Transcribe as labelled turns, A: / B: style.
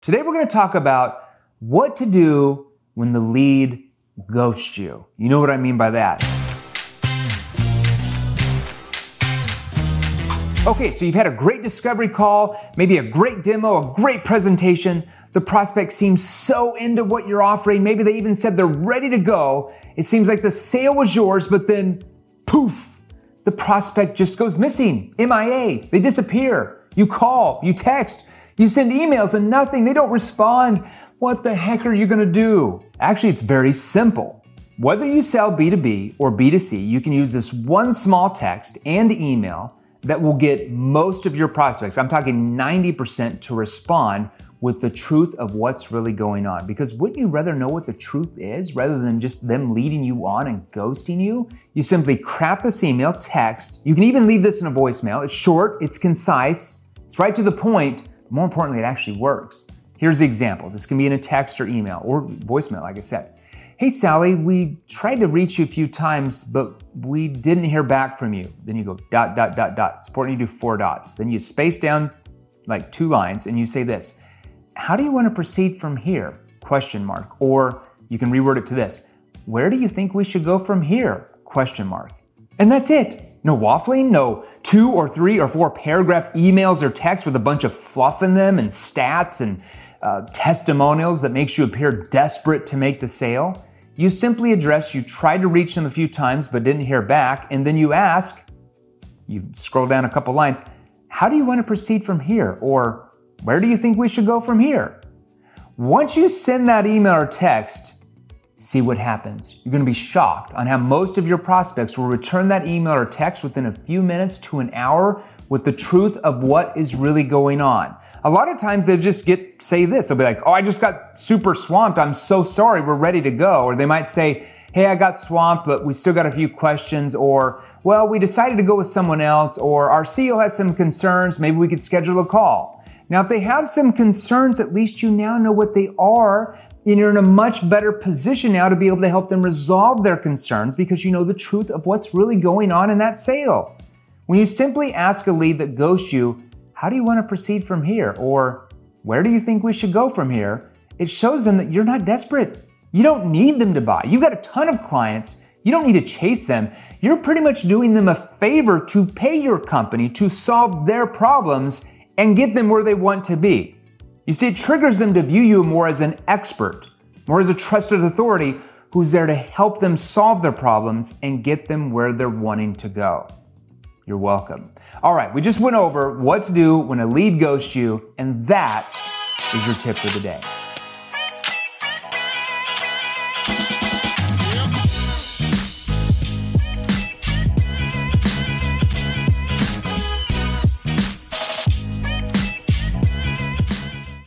A: Today we're going to talk about what to do when the lead ghosts you. You know what I mean by that. Okay, so you've had a great discovery call, maybe a great demo, a great presentation. The prospect seems so into what you're offering. Maybe they even said they're ready to go. It seems like the sale was yours, but then poof, the prospect just goes missing, MIA. They disappear. You call, you text, you send emails and nothing. They don't respond. What the heck are you going to do? Actually, it's very simple. Whether you sell B2B or B2C, you can use this one small text and email that will get most of your prospects, I'm talking 90%, to respond with the truth of what's really going on. Because wouldn't you rather know what the truth is rather than just them leading you on and ghosting you? You simply craft this email, text. You can even leave this in a voicemail. It's short, it's concise, it's right to the point. More importantly, it actually works. Here's the example. This can be in a text or email or voicemail, like I said. Hey, Sally, we tried to reach you a few times, but we didn't hear back from you. Then you go ... It's important you do 4 dots. Then you space down like 2 lines and you say this. How do you want to proceed from here? ? Or you can reword it to this. Where do you think we should go from here? ? And that's it. No waffling, no 2 or 3 or 4 paragraph emails or texts with a bunch of fluff in them and stats and testimonials that makes you appear desperate to make the sale. You simply address you tried to reach them a few times but didn't hear back, and then you ask, you scroll down a couple lines, how do you want to proceed from here? Or where do you think we should go from here? Once you send that email or text, see what happens. You're going to be shocked on how most of your prospects will return that email or text within a few minutes to an hour with the truth of what is really going on. A lot of times they just say this. They'll be like, oh, I just got super swamped. I'm so sorry. We're ready to go. Or they might say, hey, I got swamped, but we still got a few questions. Or, well, we decided to go with someone else. Or our CEO has some concerns. Maybe we could schedule a call. Now, if they have some concerns, at least you now know what they are. And you're in a much better position now to be able to help them resolve their concerns because you know the truth of what's really going on in that sale. When you simply ask a lead that ghosts you, how do you want to proceed from here? Or where do you think we should go from here? It shows them that you're not desperate. You don't need them to buy. You've got a ton of clients. You don't need to chase them. You're pretty much doing them a favor to pay your company to solve their problems and get them where they want to be. You see, it triggers them to view you more as an expert, more as a trusted authority who's there to help them solve their problems and get them where they're wanting to go. You're welcome. All right, we just went over what to do when a lead ghosts you, and that is your tip for the day.